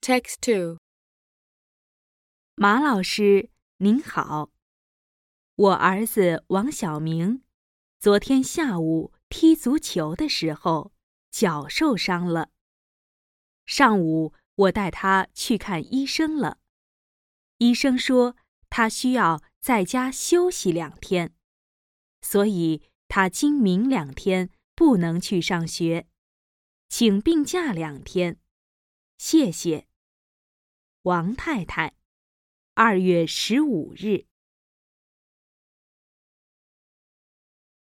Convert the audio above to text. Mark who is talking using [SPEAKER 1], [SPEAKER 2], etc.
[SPEAKER 1] Text 2.
[SPEAKER 2] 马老师，您好。我儿子王小明，昨天下午踢足球的时候，脚受伤了。上午我带他去看医生了，医生说他需要在家休息2天，所以他今明2天不能去上学，请病假2天，谢谢。王太太，2月15日。